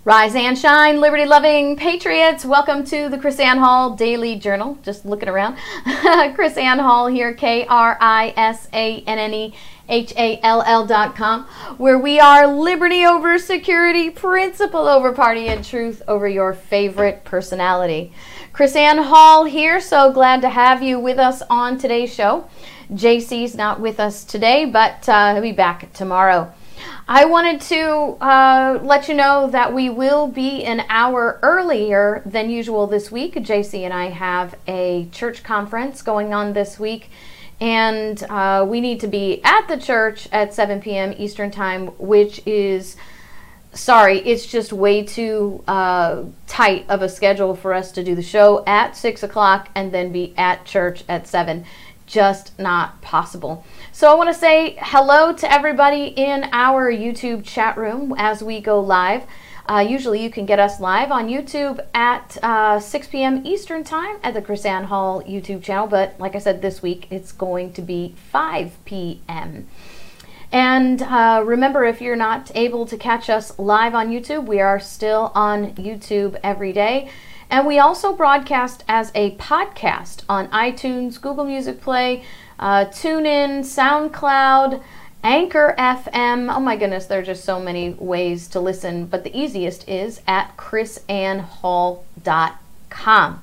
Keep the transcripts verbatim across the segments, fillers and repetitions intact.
Rise and shine, liberty-loving patriots. Welcome to the KrisAnne Hall Daily Journal. Just looking around. KrisAnne Hall here, K R I S A N N E H A L L dot com, where we are liberty over security, principle over party, and truth over your favorite personality. KrisAnne Hall here, so glad to have you with us on today's show. J C's not with us today, but uh, he'll be back tomorrow. I wanted to uh, let you know that we will be an hour earlier than usual this week. J C and I have a church conference going on this week, and uh, we need to be at the church at seven p.m. Eastern Time, which is, sorry, it's just way too uh, tight of a schedule for us to do the show at six o'clock and then be at church at seven. Just not possible. So I want to say hello to everybody in our YouTube chat room as we go live. Uh, usually you can get us live on YouTube at uh, six p.m. Eastern Time at the KrisAnne Hall YouTube channel. But like I said, this week it's going to be five p.m. And uh, remember, if you're not able to catch us live on YouTube, we are still on YouTube every day. And we also broadcast as a podcast on iTunes, Google Music Play, uh, TuneIn, SoundCloud, Anchor F M. Oh my goodness, there are just so many ways to listen. But the easiest is at Kris Anne Hall dot com.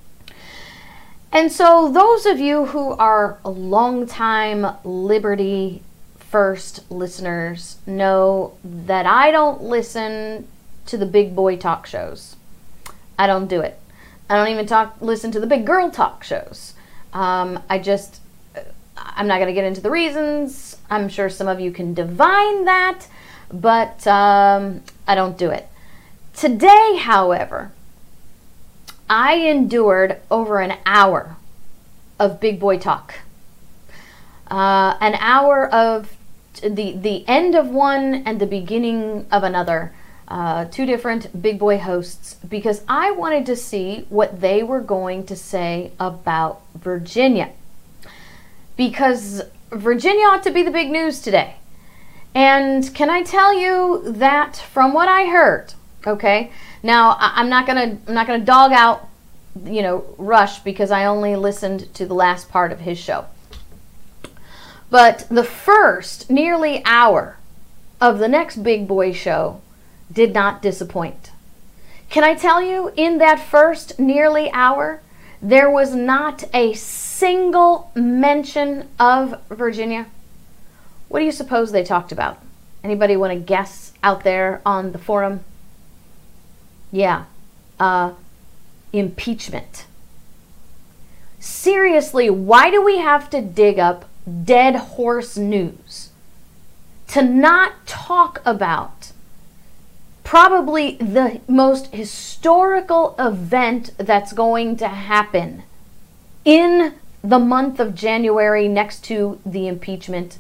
And so those of you who are longtime Liberty First listeners know that I don't listen to the big boy talk shows. I don't do it. I don't even talk, listen to the big girl talk shows. Um, I just, I'm not going to get into the reasons. I'm sure some of you can divine that, but um, I don't do it. Today, however, I endured over an hour of big boy talk. Uh, an hour of the, the end of one and the beginning of another. Uh, two different big boy hosts, because I wanted to see what they were going to say about Virginia. Because Virginia ought to be the big news today. And can I tell you that from what I heard, okay, now I, I'm not gonna I'm not gonna dog out, you know, Rush, because I only listened to the last part of his show. But the first nearly hour of the next big boy show did not disappoint. Can I tell you, in that first nearly hour, there was not a single mention of Virginia? What do you suppose they talked about? Anybody want to guess out there on the forum? Yeah, uh, impeachment. Seriously, why do we have to dig up dead horse news to not talk about probably the most historical event that's going to happen in the month of January next to the impeachment?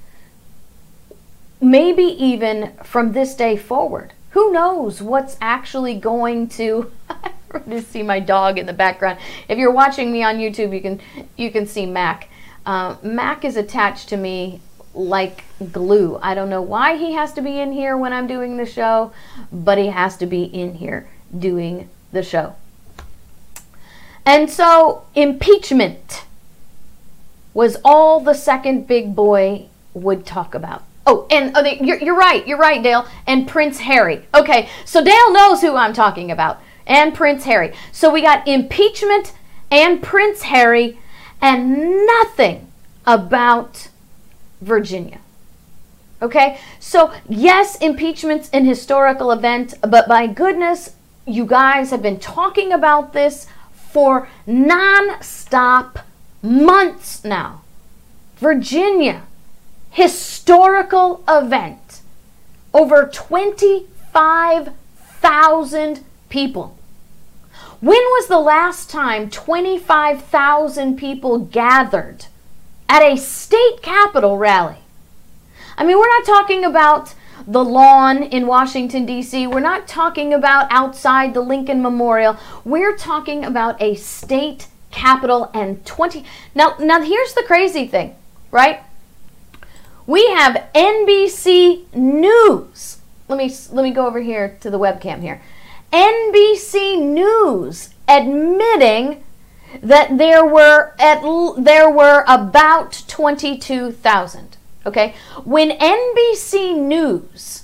Maybe even from this day forward. Who knows what's actually going to... I just see my dog in the background. If you're watching me on YouTube, you can you can see Mac. Uh, Mac is attached to me like glue. I don't know why he has to be in here when I'm doing the show, but he has to be in here doing the show. And so impeachment was all the second big boy would talk about. Oh, and oh, they, you're, you're right, you're right, Dale. And Prince Harry. Okay, so Dale knows who I'm talking about. And Prince Harry. So we got impeachment and Prince Harry and nothing about Virginia. Okay, so yes, impeachment's an historical event, but my goodness, you guys have been talking about this for non-stop months now. Virginia, historical event. Over twenty-five thousand people. When was the last time twenty-five thousand people gathered at a state capitol rally? I mean, we're not talking about the lawn in Washington, D C We're not talking about outside the Lincoln Memorial. We're talking about a state capitol and twenty... Now, now here's the crazy thing, right? We have N B C News let me let me go over here to the webcam here. N B C News admitting that there were at there were about twenty-two thousand. Okay, when N B C News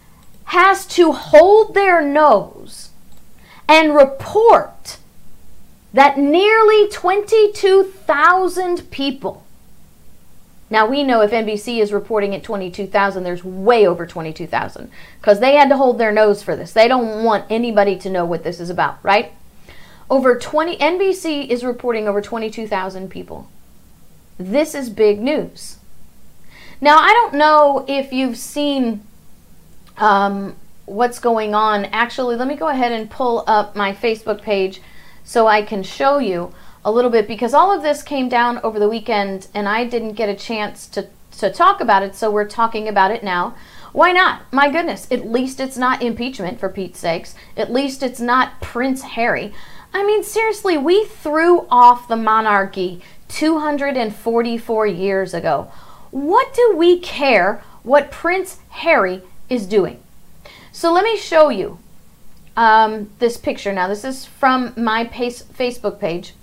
has to hold their nose and report that nearly twenty-two thousand people. Now we know if N B C is reporting at twenty-two thousand, there's way over twenty-two thousand because they had to hold their nose for this. They don't want anybody to know what this is about, right? Over twenty, N B C is reporting over twenty-two thousand people. This is big news. Now I don't know if you've seen um, what's going on. Actually, let me go ahead and pull up my Facebook page so I can show you a little bit, because all of this came down over the weekend and I didn't get a chance to, to talk about it, so we're talking about it now. Why not? My goodness, at least it's not impeachment, for Pete's sakes. At least it's not Prince Harry. I mean, seriously, we threw off the monarchy two hundred forty-four years ago. What do we care what Prince Harry is doing? So let me show you um, this picture. Now, this is from my pace, Facebook page.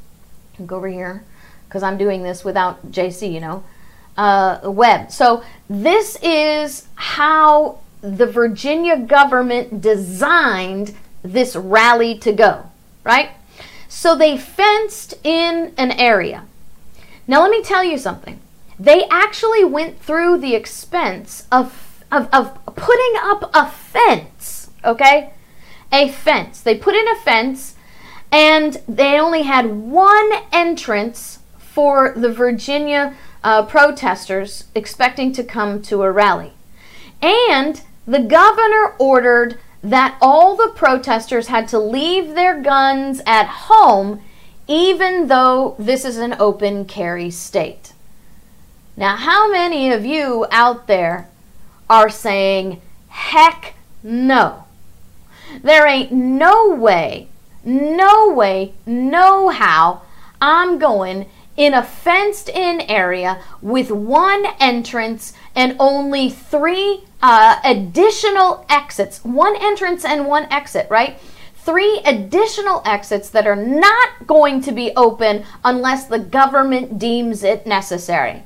Go over here because I'm doing this without J C, you know, uh, web. So this is how the Virginia government designed this rally to go, right? So they fenced in an area. Now let me tell you something. They actually went through the expense of, of, of putting up a fence, okay? A fence. They put in a fence. And they only had one entrance for the Virginia uh, protesters expecting to come to a rally. And the governor ordered that all the protesters had to leave their guns at home, even though this is an open carry state. Now, how many of you out there are saying, heck no? There ain't no way No way, no how I'm going in a fenced-in area with one entrance and only three uh, additional exits. One entrance and one exit, right? Three additional exits that are not going to be open unless the government deems it necessary.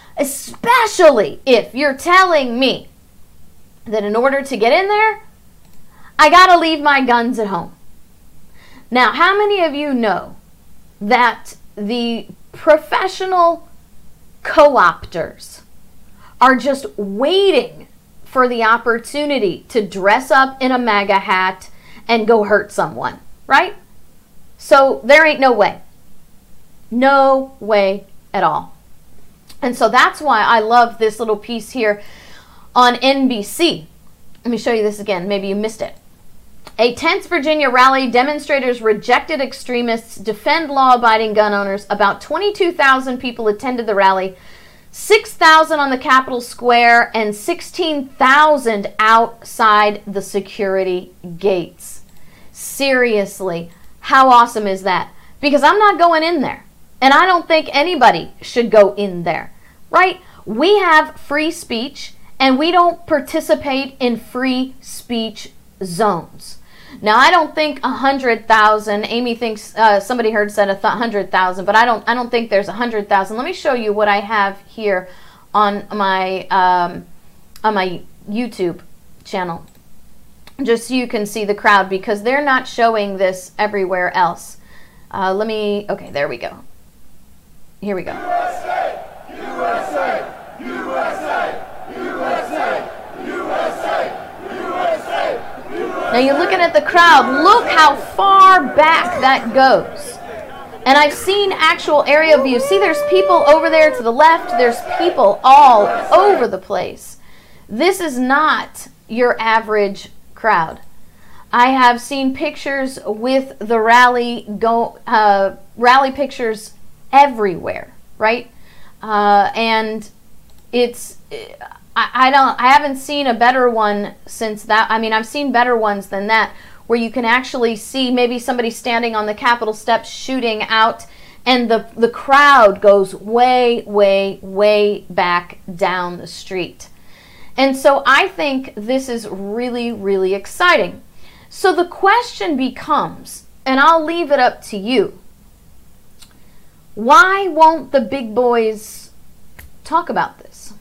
Especially if you're telling me that in order to get in there, I gotta leave my guns at home. Now, how many of you know that the professional co-opters are just waiting for the opportunity to dress up in a MAGA hat and go hurt someone, right? So there ain't no way. No way at all. And so that's why I love this little piece here on N B C. Let me show you this again. Maybe you missed it. A tense Virginia rally, demonstrators rejected extremists, defend law-abiding gun owners. About twenty-two thousand people attended the rally, six thousand on the Capitol Square, and sixteen thousand outside the security gates. Seriously, how awesome is that? Because I'm not going in there, and I don't think anybody should go in there, right? We have free speech, and we don't participate in free speech zones. Now, I don't think one hundred thousand, Amy thinks, uh, somebody heard said one hundred thousand, but I don't I don't think there's one hundred thousand. Let me show you what I have here on my, um, on my YouTube channel, just so you can see the crowd, because they're not showing this everywhere else. Uh, let me, okay, there we go. Here we go. U S A! U S A! U S A! U S A! U S A! Now you're looking at the crowd. Look how far back that goes. And I've seen actual area views. See, there's people over there to the left. There's people all over the place. This is not your average crowd. I have seen pictures with the rally go uh, rally pictures everywhere, right? Uh, and it's. I don't, I haven't seen a better one since that. I mean, I've seen better ones than that, where you can actually see maybe somebody standing on the Capitol steps shooting out, and the, the crowd goes way, way, way back down the street. And so I think this is really, really exciting. So the question becomes, and I'll leave it up to you, why won't the big boys talk about this?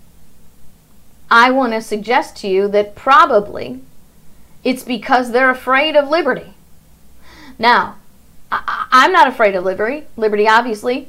I want to suggest to you that probably it's because they're afraid of liberty. Now, I, I'm not afraid of liberty. Liberty, obviously,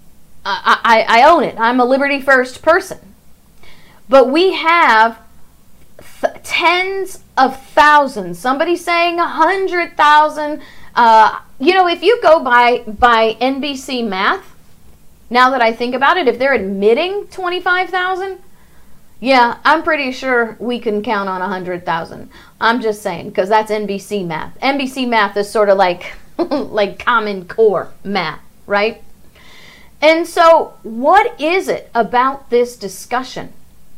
I, I, I own it. I'm a liberty first person. But we have th- tens of thousands, somebody saying a hundred thousand. Uh, you know, if you go by, by N B C math, now that I think about it, if they're admitting twenty-five thousand, yeah, I'm pretty sure we can count on a hundred thousand. I'm just saying, because that's N B C math. N B C math is sort of like, like Common Core math, right? And so what is it about this discussion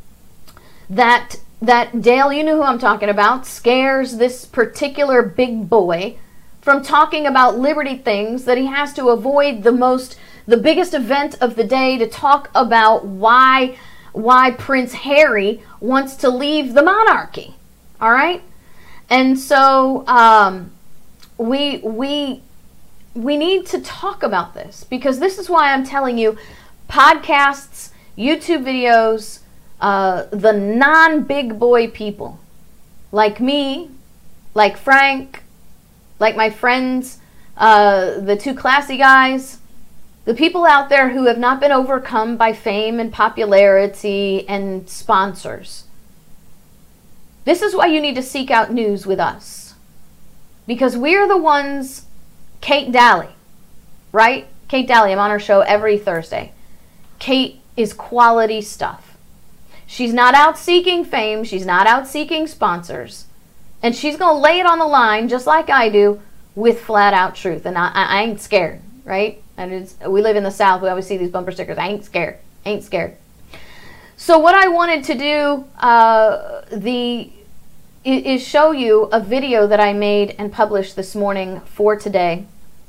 that, that Dale, you know who I'm talking about, scares this particular big boy from talking about liberty things, that he has to avoid the most, the biggest event of the day to talk about why, why Prince Harry wants to leave the monarchy, all right? And so um, we, we, we need to talk about this, because this is why I'm telling you, podcasts, YouTube videos, uh, the non-big boy people, like me, like Frank, like my friends, uh, the two classy guys, the people out there who have not been overcome by fame and popularity and sponsors. This is why you need to seek out news with us, because we're the ones. Kate Daly, right? Kate Daly, I'm on her show every Thursday. Kate is quality stuff. She's not out seeking fame. She's not out seeking sponsors. And she's going to lay it on the line, just like I do, with flat out truth. And I, I ain't scared, right? And it's, we live in the South. We always see these bumper stickers. I ain't scared. Ain't scared. So what I wanted to do uh, the is show you a video that I made and published this morning for today,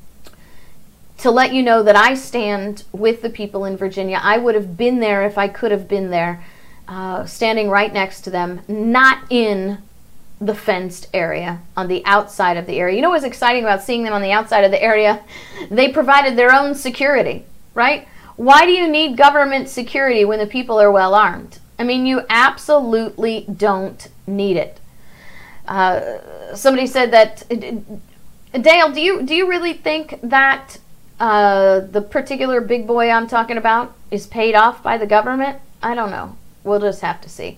to let you know that I stand with the people in Virginia. I would have been there if I could have been there, uh, standing right next to them, not in the fenced area, on the outside of the area. You know what's exciting about seeing them on the outside of the area? They provided their own security, right? Why do you need government security when the people are well armed? I mean, you absolutely don't need it. Uh, somebody said that, Dale, do you do you really think that uh, the particular big boy I'm talking about is paid off by the government? I don't know. We'll just have to see.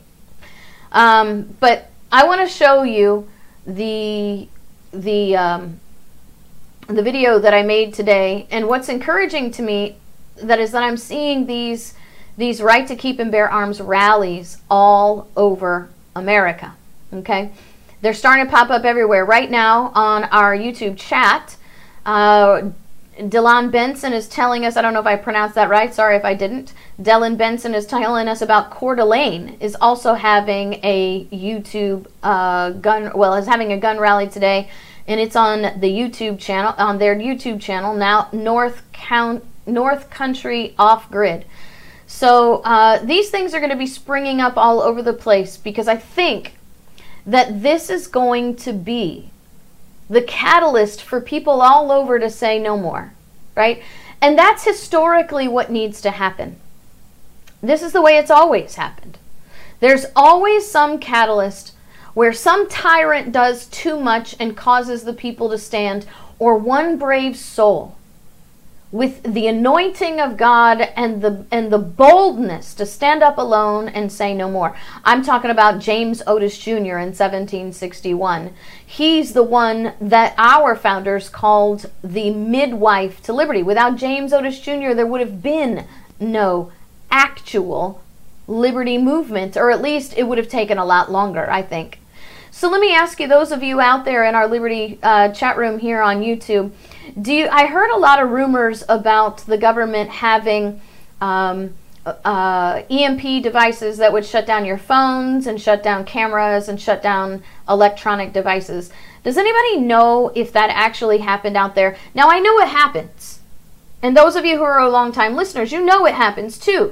Um, but I want to show you the the um, the video that I made today, and what's encouraging to me that is that I'm seeing these these Right to Keep and Bear Arms rallies all over America. Okay. They're starting to pop up everywhere. Right now on our YouTube chat, uh, Dylan Benson is telling us, I don't know if I pronounced that right, sorry if I didn't. Dylan Benson is telling us about Coeur d'Alene is also having a YouTube uh, gun, well, is having a gun rally today, and it's on the YouTube channel, on their YouTube channel, now North, Count, North Country Off Grid. So uh, these things are going to be springing up all over the place, because I think that this is going to be the catalyst for people all over to say no more, right? And that's historically what needs to happen. This is the way it's always happened. There's always some catalyst where some tyrant does too much and causes the people to stand, or one brave soul with the anointing of God and the and the boldness to stand up alone and say no more. I'm talking about James Otis Junior in seventeen sixty-one. He's the one that our founders called the midwife to liberty. Without James Otis Junior, there would have been no actual liberty movement, or at least it would have taken a lot longer, I think. So let me ask you, those of you out there in our Liberty uh, chat room here on YouTube, do you, I heard a lot of rumors about the government having um, uh, E M P devices that would shut down your phones and shut down cameras and shut down electronic devices. Does anybody know if that actually happened out there? Now, I know it happens. And those of you who are longtime listeners, you know it happens too.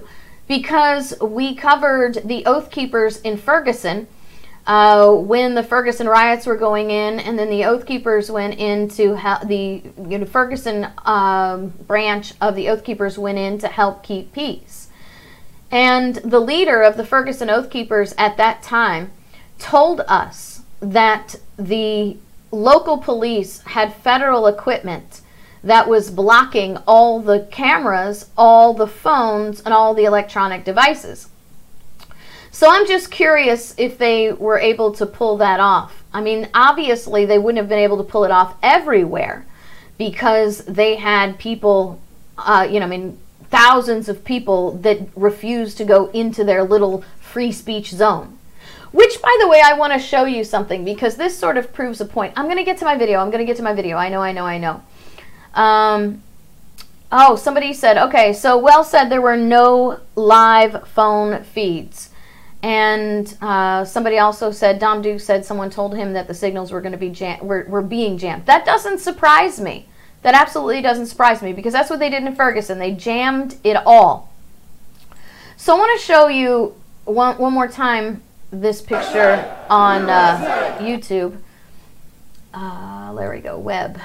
because we covered the Oath Keepers in Ferguson uh, when the Ferguson riots were going in, and then the Oath Keepers went into the you know, Ferguson um, branch of the Oath Keepers went in to help keep peace. And the leader of the Ferguson Oath Keepers at that time told us that the local police had federal equipment that was blocking all the cameras, all the phones, and all the electronic devices. So I'm just curious if they were able to pull that off. I mean, obviously they wouldn't have been able to pull it off everywhere because they had people, uh, you know, I mean, thousands of people that refused to go into their little free speech zone. Which, by the way, I want to show you something because this sort of proves a point. I'm going to get to my video. I'm going to get to my video. I know, I know, I know. Um, oh, somebody said, okay, so well said there were no live phone feeds. And uh, somebody also said, Dom Duke said someone told him that the signals were going to be jam were, were being jammed. That doesn't surprise me. That absolutely doesn't surprise me because that's what they did in Ferguson. They jammed it all. So I want to show you one, one more time this picture on uh, YouTube. Uh, there we go, web.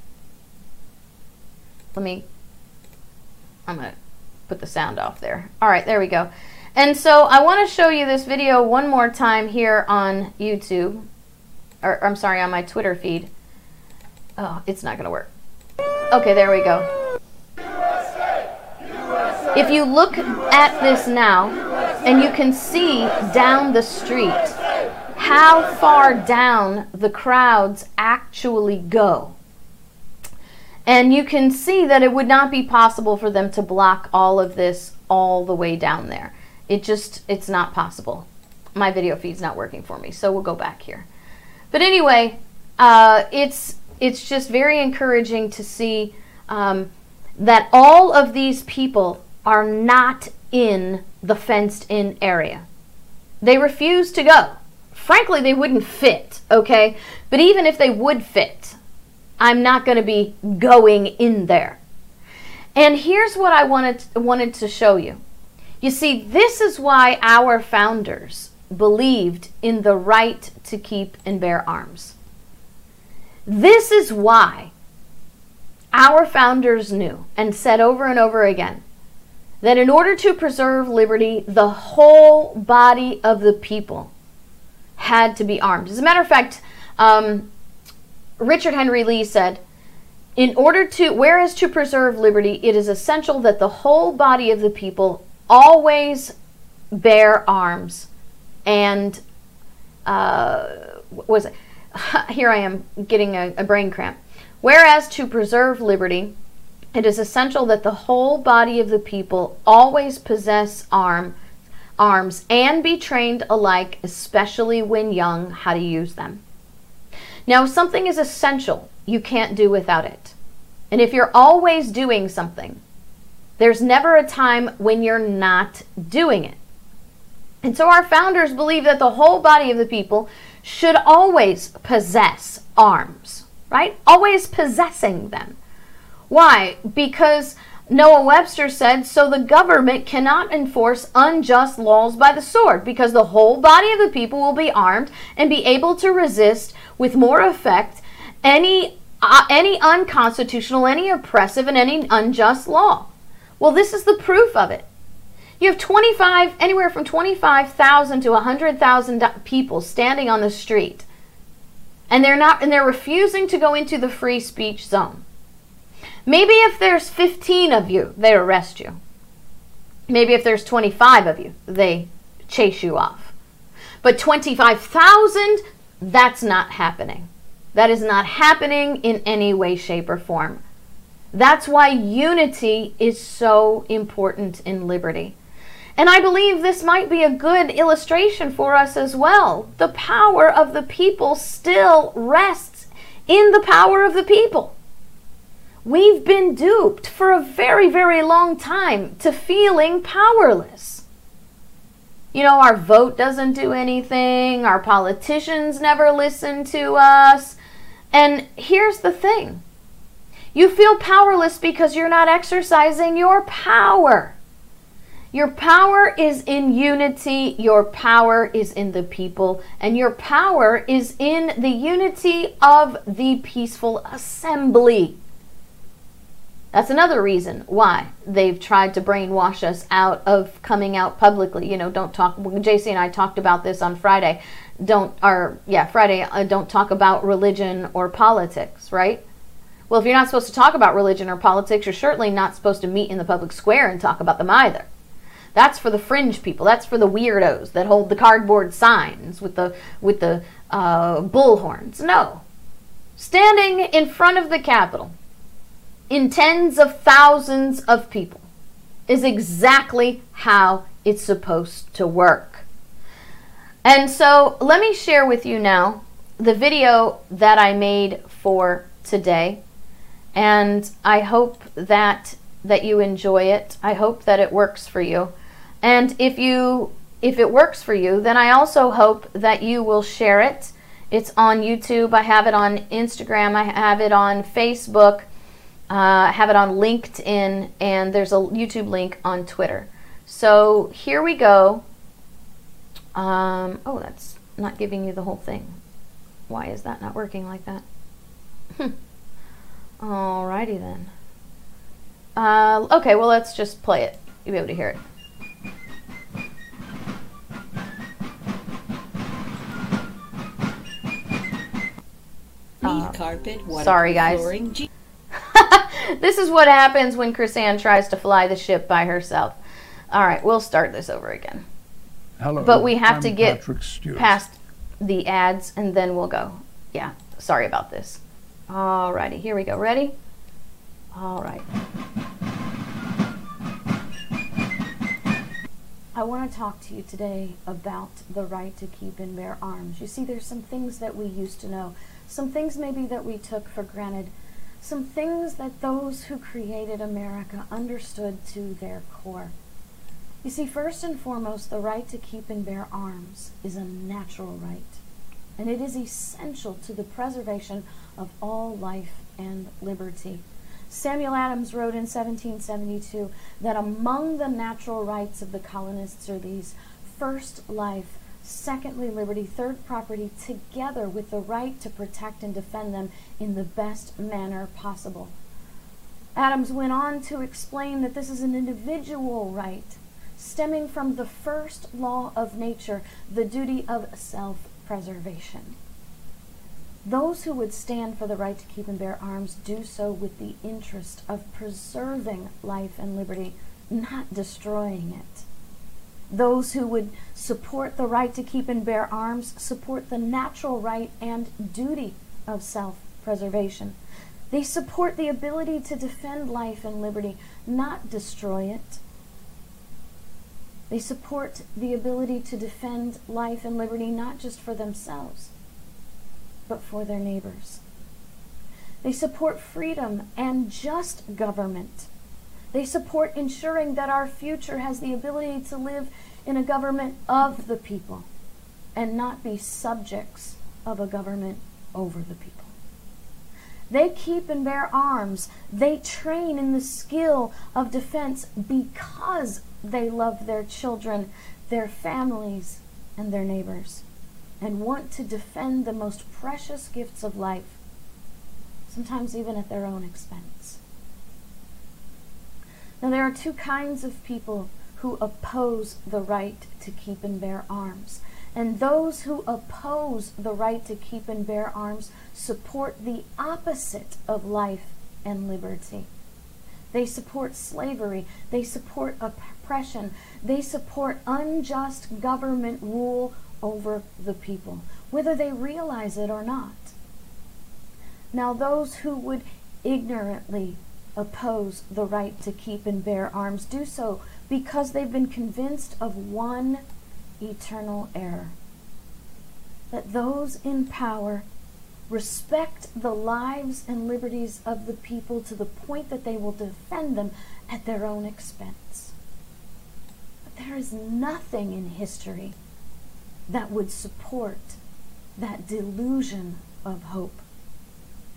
Let me, I'm going to put the sound off there. All right, there we go. And so I want to show you this video one more time here on YouTube. Or, I'm sorry, on my Twitter feed. Oh, it's not going to work. Okay, there we go. If you look at this now, and you can see down the street how far down the crowds actually go. And you can see that it would not be possible for them to block all of this all the way down there. It just, it's not possible. My video feed's not working for me, so we'll go back here. But anyway, uh, it's, it's just very encouraging to see um, that all of these people are not in the fenced-in area. They refuse to go. Frankly, they wouldn't fit, okay? But even if they would fit, I'm not going to be going in there. And here's what I wanted, wanted to show you. You see, this is why our founders believed in the right to keep and bear arms. This is why our founders knew and said over and over again that in order to preserve liberty, the whole body of the people had to be armed. As a matter of fact, um, Richard Henry Lee said, in order to, whereas to preserve liberty, it is essential that the whole body of the people always bear arms. And, uh, what was it? Here I am getting a, a brain cramp. Whereas to preserve liberty, it is essential that the whole body of the people always possess arm, arms and be trained alike, especially when young, how to use them. Now, if something is essential, you can't do without it. And if you're always doing something, there's never a time when you're not doing it. And so our founders believe that the whole body of the people should always possess arms, right? Always possessing them. Why? Because Noah Webster said, so the government cannot enforce unjust laws by the sword, because the whole body of the people will be armed and be able to resist with more effect any, uh, any unconstitutional, any oppressive, and any unjust law. Well, this is the proof of it. You have twenty-five, anywhere from twenty-five thousand to one hundred thousand people standing on the street, and they're not, and they're refusing to go into the free speech zone. Maybe if there's fifteen of you, they arrest you. Maybe if there's twenty-five of you, they chase you off. But twenty-five thousand, that's not happening. That is not happening in any way, shape, or form. That's why unity is so important in liberty. And I believe this might be a good illustration for us as well. The power of the people still rests in the power of the people. We've been duped for a very, very long time to feeling powerless. You know, our vote doesn't do anything. Our politicians never listen to us. And here's the thing. You feel powerless because you're not exercising your power. Your power is in unity. Your power is in the people. And your power is in the unity of the peaceful assembly. That's another reason why they've tried to brainwash us out of coming out publicly. You know, don't talk. J C and I talked about this on Friday. Don't, or yeah, Friday, uh, don't talk about religion or politics, right? Well, if you're not supposed to talk about religion or politics, you're certainly not supposed to meet in the public square and talk about them either. That's for the fringe people. That's for the weirdos that hold the cardboard signs with the with the uh, bullhorns. No. Standing in front of the Capitol in tens of thousands of people is exactly how it's supposed to work. And so let me share with you now the video that I made for today. And I hope that that you enjoy it. I hope that it works for you. And if you if it works for you, then I also hope that you will share it. It's on YouTube. I have it on Instagram. I have it on Facebook. Uh, I have it on LinkedIn. And there's a YouTube link on Twitter. So here we go. Um, oh, that's not giving you the whole thing. Why is that not working like that? Alrighty then. Uh, okay, well, let's just play it. You'll be able to hear it. Uh, carpet, sorry, guys. This is what happens when KrisAnne tries to fly the ship by herself. All right, we'll start this over again. Hello, but we have I'm to get Patrick past the ads, and then we'll go. Yeah, sorry about this. Alrighty, here we go. Ready? All right. I want to talk to you today about the right to keep and bear arms. You see, there's some things that we used to know, some things maybe that we took for granted, some things that those who created America understood to their core. You see, first and foremost, the right to keep and bear arms is a natural right, and it is essential to the preservation of all life and liberty. Samuel Adams wrote in seventeen seventy-two that among the natural rights of the colonists are these: first, life; secondly, liberty; third, property, together with the right to protect and defend them in the best manner possible. Adams went on to explain that this is an individual right, stemming from the first law of nature, the duty of self-preservation. Those who would stand for the right to keep and bear arms do so with the interest of preserving life and liberty, not destroying it. Those who would support the right to keep and bear arms support the natural right and duty of self-preservation. They support the ability to defend life and liberty, not destroy it. They support the ability to defend life and liberty not just for themselves, but for their neighbors. They support freedom and just government. They support ensuring that our future has the ability to live in a government of the people and not be subjects of a government over the people. They keep and bear arms. They train in the skill of defense because they love their children, their families, and their neighbors, and want to defend the most precious gifts of life, sometimes even at their own expense. Now, there are two kinds of people who oppose the right to keep and bear arms. And those who oppose the right to keep and bear arms support the opposite of life and liberty. They support slavery. They support oppression. They support unjust government rule over the people, whether they realize it or not. Now, those who would ignorantly oppose the right to keep and bear arms do so because they've been convinced of one eternal error: that those in power respect the lives and liberties of the people to the point that they will defend them at their own expense. But there is nothing in history that would support that delusion of hope.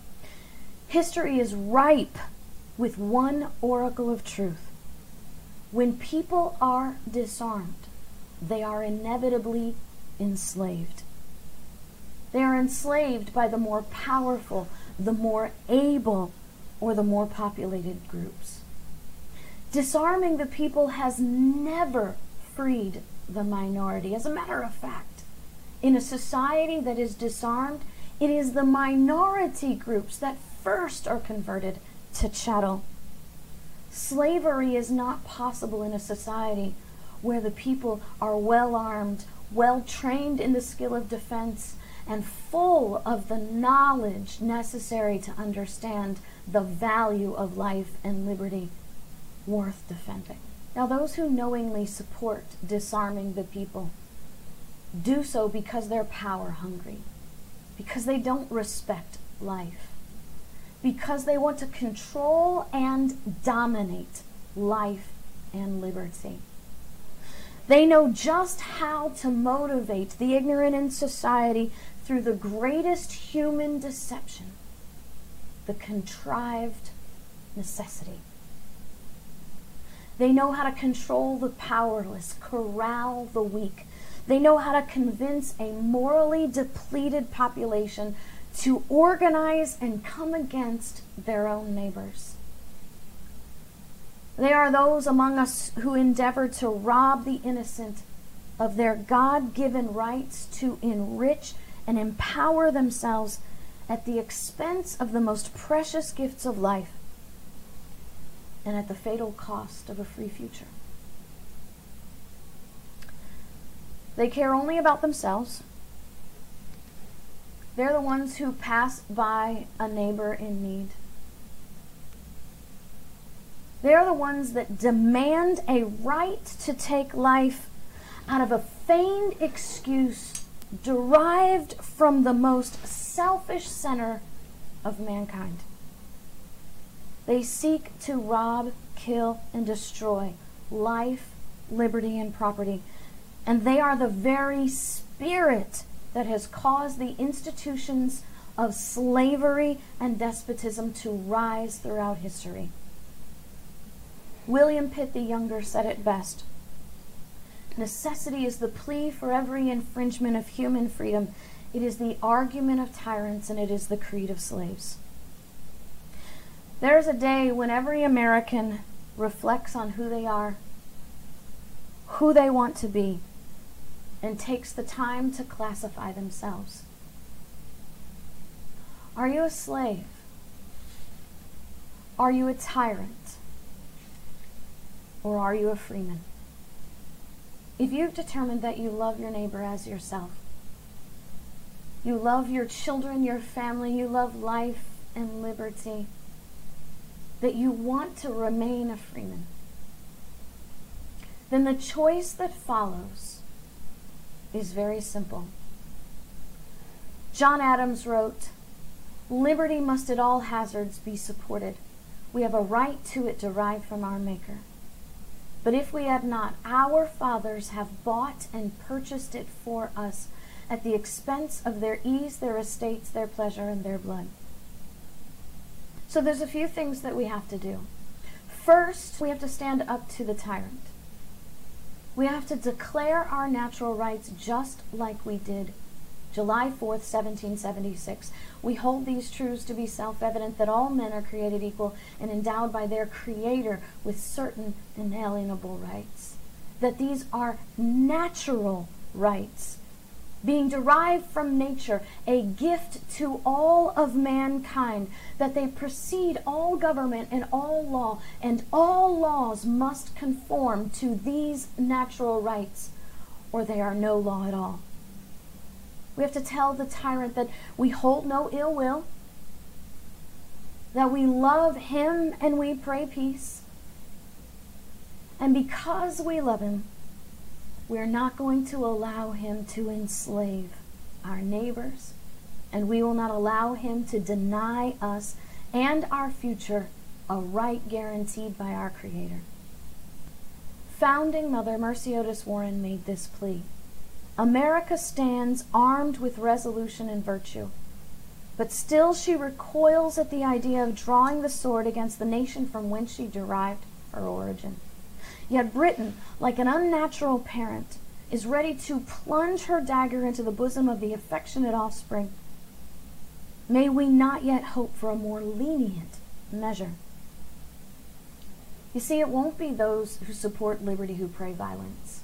History is ripe with one oracle of truth: When people are disarmed, they are inevitably enslaved. They are enslaved by the more powerful, the more able, or the more populated groups. Disarming the people has never freed the minority. As a matter of fact, in a society that is disarmed, it is the minority groups that first are converted to chattel. Slavery is not possible in a society where the people are well armed, well trained in the skill of defense, and full of the knowledge necessary to understand the value of life and liberty worth defending. Now, those who knowingly support disarming the people do so because they're power hungry, because they don't respect life, because they want to control and dominate life and liberty. They know just how to motivate the ignorant in society through the greatest human deception, the contrived necessity. They know how to control the powerless, corral the weak. They know how to convince a morally depleted population to organize and come against their own neighbors. They are those among us who endeavor to rob the innocent of their God-given rights to enrich and empower themselves at the expense of the most precious gifts of life and at the fatal cost of a free future. They care only about themselves. They're the ones who pass by a neighbor in need. They're the ones that demand a right to take life out of a feigned excuse derived from the most selfish center of mankind. They seek to rob, kill, and destroy life, liberty, and property. And they are the very spirit that has caused the institutions of slavery and despotism to rise throughout history. William Pitt the Younger said it best. Necessity is the plea for every infringement of human freedom. It is the argument of tyrants, and it is the creed of slaves. There is a day when every American reflects on who they are, who they want to be, and takes the time to classify themselves. Are you a slave? Are you a tyrant? Or are you a freeman? If you've determined that you love your neighbor as yourself, you love your children, your family, you love life and liberty, that you want to remain a freeman, then the choice that follows is very simple. John Adams wrote, "Liberty must at all hazards be supported. We have a right to it derived from our Maker. But if we have not, our fathers have bought and purchased it for us at the expense of their ease, their estates, their pleasure, and their blood." So there's a few things that we have to do. First, we have to stand up to the tyrant. We have to declare our natural rights just like we did July fourth, seventeen seventy-six. We hold these truths to be self-evident, that all men are created equal and endowed by their Creator with certain inalienable rights. That these are natural rights, being derived from nature, a gift to all of mankind, that they precede all government and all law, and all laws must conform to these natural rights, or they are no law at all. We have to tell the tyrant that we hold no ill will, that we love him and we pray peace, and because we love him, we're not going to allow him to enslave our neighbors, and we will not allow him to deny us and our future a right guaranteed by our Creator. Founding Mother Mercy Otis Warren made this plea: America stands armed with resolution and virtue, but still she recoils at the idea of drawing the sword against the nation from whence she derived her origin. Yet Britain, like an unnatural parent, is ready to plunge her dagger into the bosom of the affectionate offspring. May we not yet hope for a more lenient measure. You see, it won't be those who support liberty who pray violence.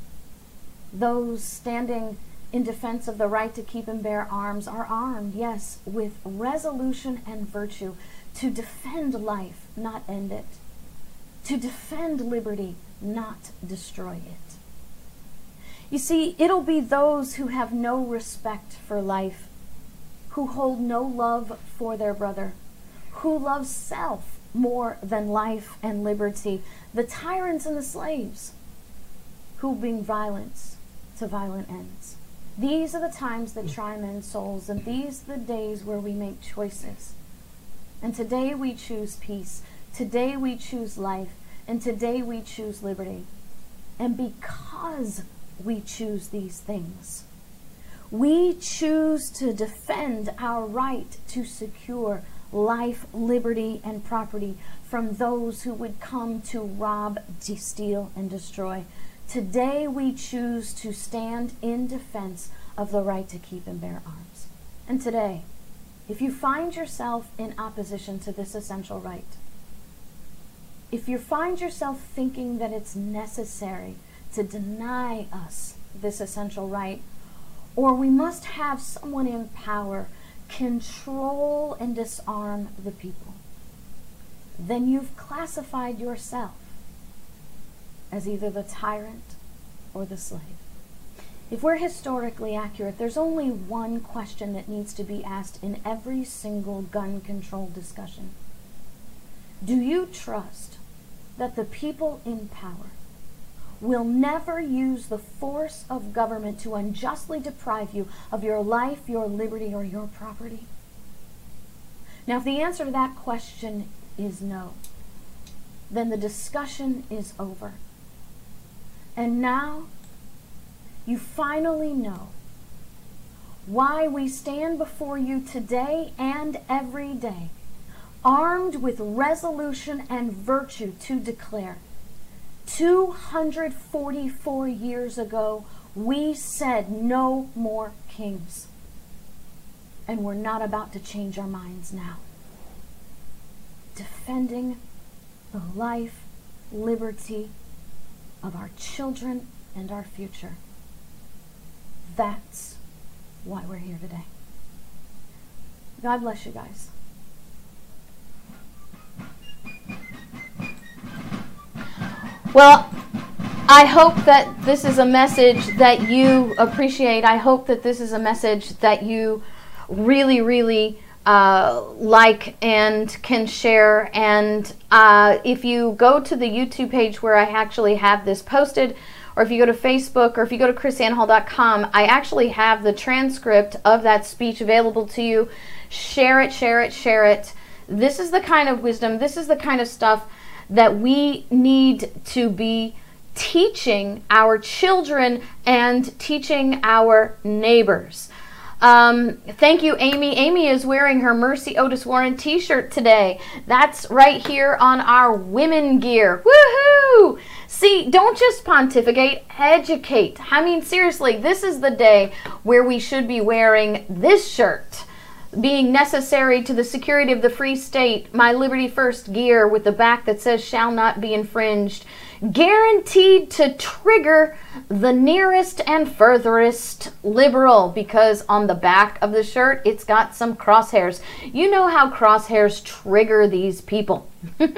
Those standing in defense of the right to keep and bear arms are armed, yes, with resolution and virtue, to defend life, not end it, to defend liberty, not destroy it. You see, it'll be those who have no respect for life, who hold no love for their brother, who love self more than life and liberty, the tyrants and the slaves, who bring violence to violent ends. These are the times that try men's souls, and these are the days where we make choices. And today we choose peace, today we choose life, and today we choose liberty. And because we choose these things, we choose to defend our right to secure life, liberty, and property from those who would come to rob, steal, and destroy. Today we choose to stand in defense of the right to keep and bear arms. And today, if you find yourself in opposition to this essential right, if you find yourself thinking that it's necessary to deny us this essential right, or we must have someone in power control and disarm the people, then you've classified yourself as either the tyrant or the slave. If we're historically accurate, there's only one question that needs to be asked in every single gun control discussion. Do you trust that the people in power will never use the force of government to unjustly deprive you of your life, your liberty, or your property? Now, if the answer to that question is no, then the discussion is over. And now, you finally know why we stand before you today and every day, armed with resolution and virtue to declare, two hundred forty-four years ago, we said no more kings. And we're not about to change our minds now. Defending the life, liberty of our children and our future. That's why we're here today. God bless you guys. Well, I hope that this is a message that you appreciate. I hope that this is a message that you really, really uh, like and can share. And uh, if you go to the YouTube page where I actually have this posted, or if you go to Facebook, or if you go to Chris Ann Hall dot com, I actually have the transcript of that speech available to you. Share it, share it, share it. This is the kind of wisdom, this is the kind of stuff that we need to be teaching our children and teaching our neighbors. Um, thank you, Amy. Amy is wearing her Mercy Otis Warren t-shirt today. That's right here on our women gear. Woohoo! See, don't just pontificate, educate. I mean, seriously, this is the day where we should be wearing this shirt. Being necessary to the security of the free state, my Liberty First gear with the back that says shall not be infringed, guaranteed to trigger the nearest and furthest liberal, because on the back of the shirt it's got some crosshairs. You know how crosshairs trigger these people.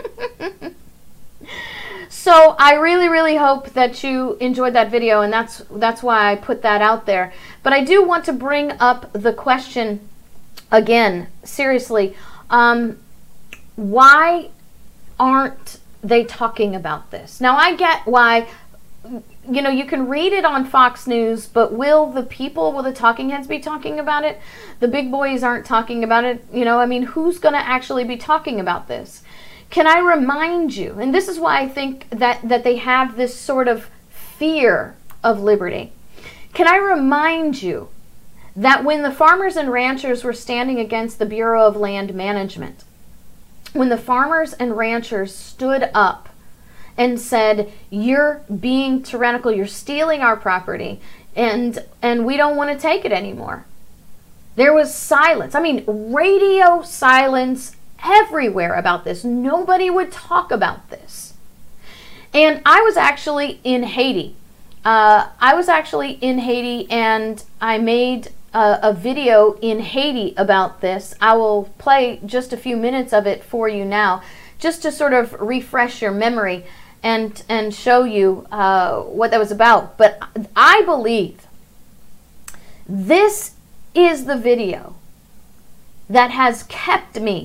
So I really, really hope that you enjoyed that video, and that's that's why I put that out there. But I do want to bring up the question again, seriously, um, why aren't they talking about this? Now, I get why, you know, you can read it on Fox News, but will the people, will the talking heads be talking about it? The big boys aren't talking about it. You know, I mean, who's going to actually be talking about this? Can I remind you, and this is why I think that, that they have this sort of fear of liberty. Can I remind you that when the farmers and ranchers were standing against the Bureau of Land Management, when the farmers and ranchers stood up and said, you're being tyrannical, you're stealing our property, and and we don't want to take it anymore. There was silence. I mean, radio silence everywhere about this. Nobody would talk about this. And I was actually in Haiti. Uh, I was actually in Haiti, and I made a, a video in Haiti about this. I will play just a few minutes of it for you now, just to sort of refresh your memory and and show you uh, what that was about. But I believe this is the video that has kept me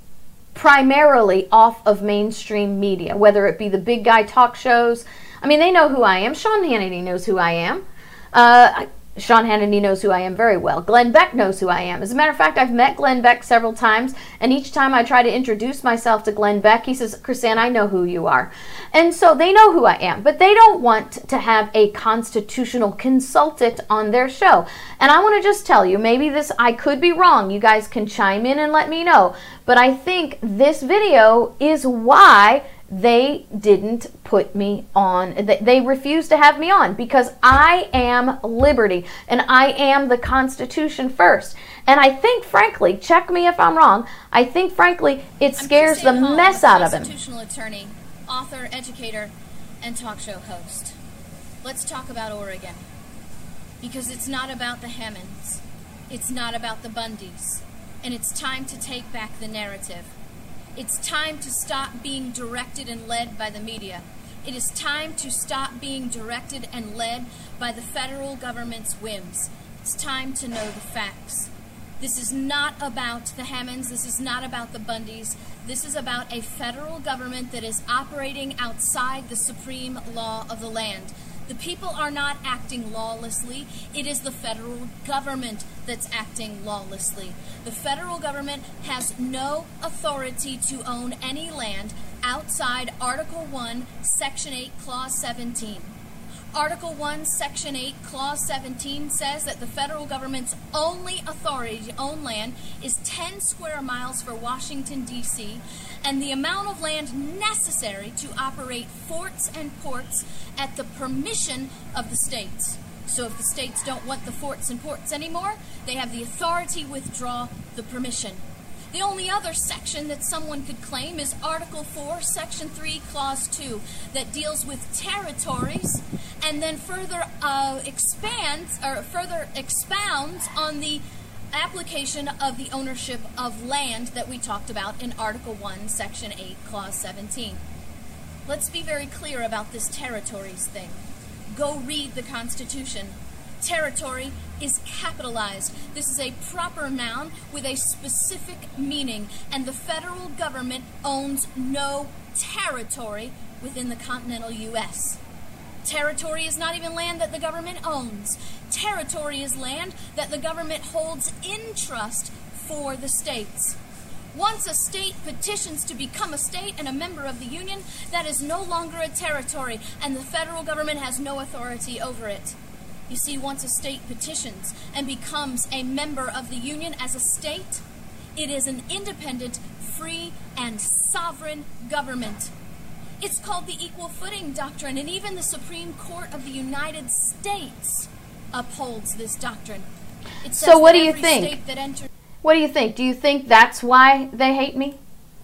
primarily off of mainstream media, whether it be the big guy talk shows. I mean, they know who I am. Sean Hannity knows who I am. Uh, Sean Hannity knows who I am very well. Glenn Beck knows who I am. As a matter of fact, I've met Glenn Beck several times, and each time I try to introduce myself to Glenn Beck, he says, KrisAnne, I know who you are. And so they know who I am, but they don't want to have a constitutional consultant on their show. And I want to just tell you, maybe this, I could be wrong. You guys can chime in and let me know. But I think this video is why they didn't put me on. They refused to have me on, because I am liberty and I am the Constitution first. And I think, frankly, check me if I'm wrong, I think, frankly, it scares the mess out of him. Constitutional attorney, author, educator, and talk show host. Let's talk about Oregon. Because it's not about the Hammonds. It's not about the Bundys. And it's time to take back the narrative. It's time to stop being directed and led by the media. It is time to stop being directed and led by the federal government's whims. It's time to know the facts. This is not about the Hammonds. This is not about the Bundys. This is about a federal government that is operating outside the supreme law of the land. The people are not acting lawlessly. It is the federal government that's acting lawlessly. The federal government has no authority to own any land outside Article one, Section eight, Clause seventeen. Article one, Section eight, Clause seventeen says that the federal government's only authority to own land is ten square miles for Washington, D C, and the amount of land necessary to operate forts and ports at the permission of the states. So if the states don't want the forts and ports anymore, they have the authority to withdraw the permission. The only other section that someone could claim is Article four, Section three, Clause two, that deals with territories and then further uh, expands or further expounds on the application of the ownership of land that we talked about in Article one, Section eight, Clause seventeen. Let's be very clear about this territories thing. Go read the Constitution. Territory is capitalized. This is a proper noun with a specific meaning, and the federal government owns no territory within the continental U S Territory is not even land that the government owns. Territory is land that the government holds in trust for the states. Once a state petitions to become a state and a member of the Union, that is no longer a territory, and the federal government has no authority over it. You see, once a state petitions and becomes a member of the Union as a state, it is an independent, free, and sovereign government. It's called the Equal Footing Doctrine, and even the Supreme Court of the United States upholds this doctrine. It says so what that do you every think? state that enters What do you think? Do you think that's why they hate me?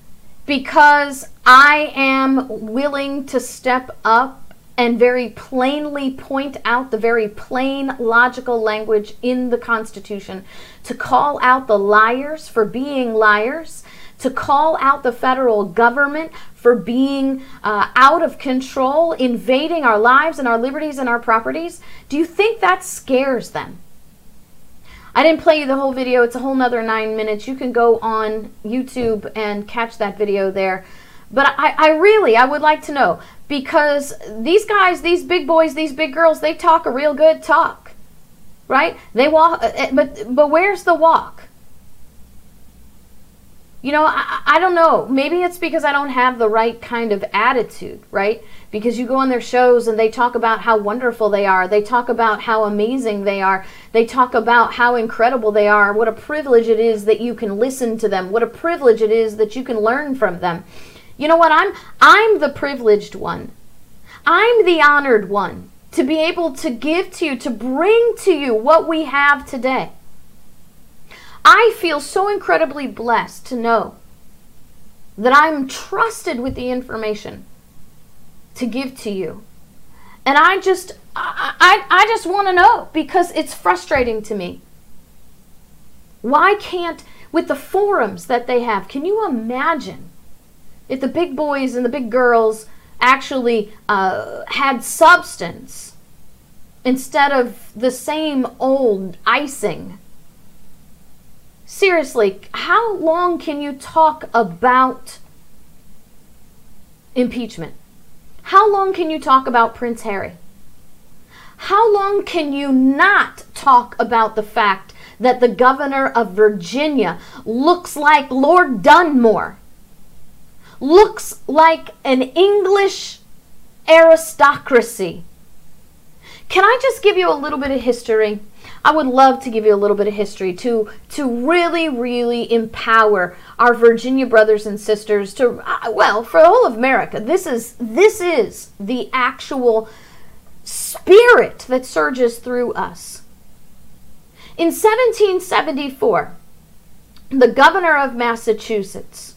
Because I am willing to step up and very plainly point out the very plain logical language in the Constitution, to call out the liars for being liars, to call out the federal government for being uh, out of control, invading our lives and our liberties and our properties? Do you think that scares them? I didn't play you the whole video. It's a whole nother nine minutes. You can go on YouTube and catch that video there. But I, I really, I would like to know, because these guys, these big boys, these big girls, they talk a real good talk, right? They walk, but but where's the walk? You know, I, I don't know. Maybe it's because I don't have the right kind of attitude, right? Because you go on their shows and they talk about how wonderful they are. They talk about how amazing they are. They talk about how incredible they are. What a privilege it is that you can listen to them. What a privilege it is that you can learn from them. You know what? I'm I'm the privileged one. I'm the honored one to be able to give to you, to bring to you what we have today. I feel so incredibly blessed to know that I'm trusted with the information to give to you. And I just, I, I, I just want to know, because it's frustrating to me. Why can't, with the forums that they have, can you imagine if the big boys and the big girls actually uh, had substance instead of the same old icing? Seriously, how long can you talk about impeachment? How long can you talk about Prince Harry? How long can you not talk about the fact that the governor of Virginia looks like Lord Dunmore? Looks like an English aristocracy. Can I just give you a little bit of history? I would love to give you a little bit of history to, to really, really empower our Virginia brothers and sisters to, uh, well, for the whole of America. This is, this is the actual spirit that surges through us. In seventeen seventy-four, the governor of Massachusetts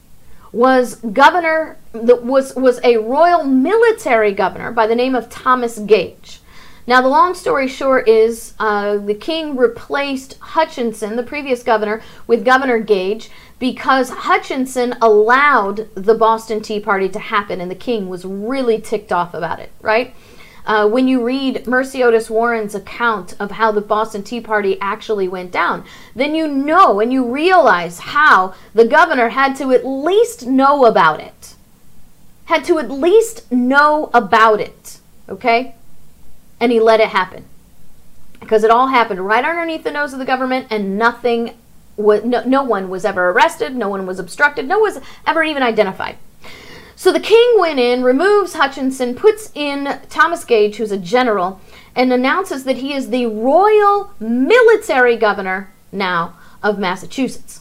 was governor, was, was a royal military governor by the name of Thomas Gage. Now, the long story short is uh, the king replaced Hutchinson, the previous governor, with Governor Gage because Hutchinson allowed the Boston Tea Party to happen, and the king was really ticked off about it, right? Uh, when you read Mercy Otis Warren's account of how the Boston Tea Party actually went down, then you know and you realize how the governor had to at least know about it. Had to at least know about it, okay? And he let it happen. Because it all happened right underneath the nose of the government, and nothing, was, no, no one was ever arrested, no one was obstructed, no one was ever even identified. So the king went in, removes Hutchinson, puts in Thomas Gage, who's a general, and announces that he is the royal military governor now of Massachusetts.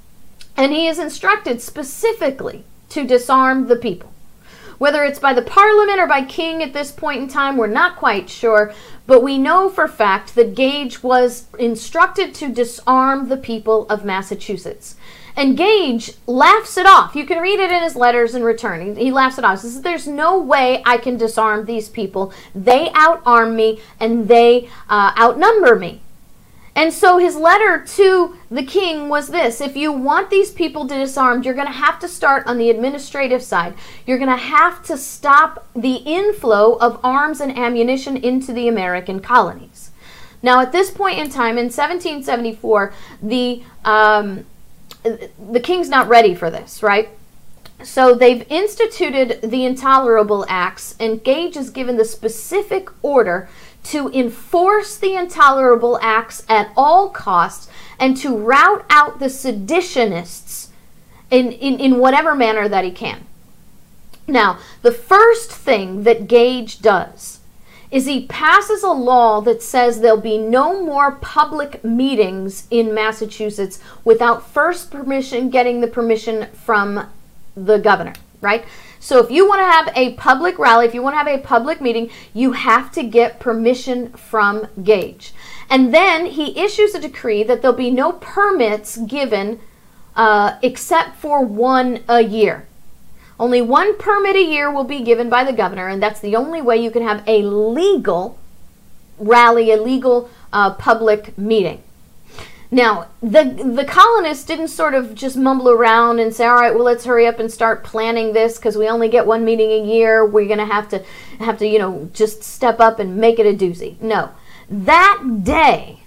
And he is instructed specifically to disarm the people. Whether it's by the parliament or by king at this point in time, we're not quite sure, but we know for fact that Gage was instructed to disarm the people of Massachusetts. And Gage laughs it off. You can read it in his letters in return. He, he laughs it off. He says, there's no way I can disarm these people. They outarm me and they uh, outnumber me. And so his letter to the king was this: if you want these people disarmed, you're going to have to start on the administrative side. You're going to have to stop the inflow of arms and ammunition into the American colonies. Now, at this point in time, in seventeen seventy-four, the, um, the king's not ready for this, right? So they've instituted the Intolerable Acts, and Gage is given the specific order to enforce the Intolerable Acts at all costs and to rout out the seditionists in, in, in whatever manner that he can. Now, the first thing that Gage does is he passes a law that says there'll be no more public meetings in Massachusetts without first permission, getting the permission from the governor, right? So if you want to have a public rally, if you want to have a public meeting, you have to get permission from Gage. And then he issues a decree that there'll be no permits given uh, except for one a year. Only one permit a year will be given by the governor, and that's the only way you can have a legal rally, a legal uh, public meeting. Now, the the colonists didn't sort of just mumble around and say, all right, well, let's hurry up and start planning this because we only get one meeting a year. We're going to have to, have to, you know, just step up and make it a doozy. No. That day,